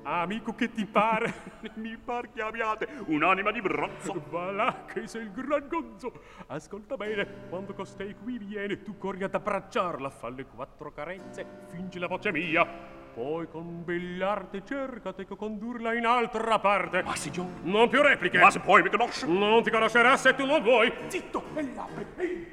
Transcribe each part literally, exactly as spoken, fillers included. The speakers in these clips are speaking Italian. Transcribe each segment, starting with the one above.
Amico, che ti pare? Mi par che abbiate un'anima di bronzo. Va là, che sei il gran gonzo. Ascolta bene, quando costei qui viene, tu corri ad abbracciarla, falle quattro carezze, fingi la voce mia. Poi con bell'arte cercate che condurla in altra parte. Ma signor, non più repliche. Ma se poi mi conosce? Non ti conoscerà se tu non vuoi. Zitto, e l'apri. Ehi,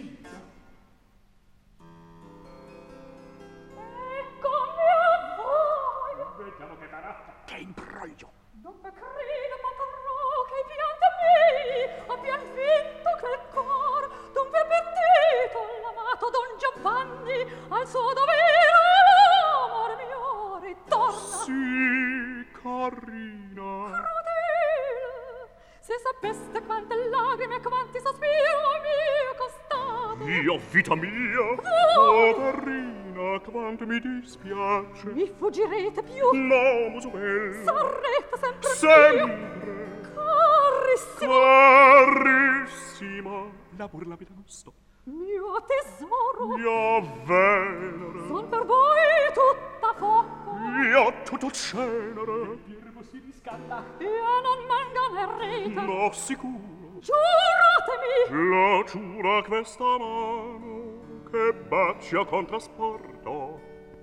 Eccomi a voi. Vediamo che carattere. che imbroglio. Dunque credo, patrò, che i pianti miei abbian vinto quel cor d'un pervertito l'amato Don Giovanni al suo dovere l'amor mio ritorna. Sì, carina. Crudele, se sapeste quante lagrime e quanti sospiri mi costato. Io, vita mia. Oh, carina, quanto mi dispiace. Mi fuggirete più. No, muso bello. Sarete sempre Sempre. Carissimo. Carissima. La burla vita gusto. Mio tesoro. Mio venere. Son per voi tutta fuoco. Io tutto cenere. Pirgo si riscatta. Io non manganerete. No, sicuro. Giuratemi. Lo giura questa mano che bacia con trasporto.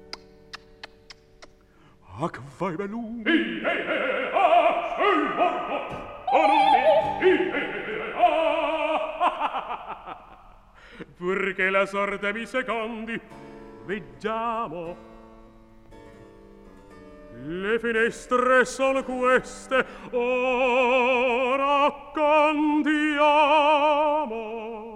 Ah, che vai bell'un. Ehi, ehi, ehi, ah, sei morto. Oh, non è. Ehi, ehi, ehi, ah. Purché la sorte mi secondi, vediamo. Le finestre sono queste, ora candiamo.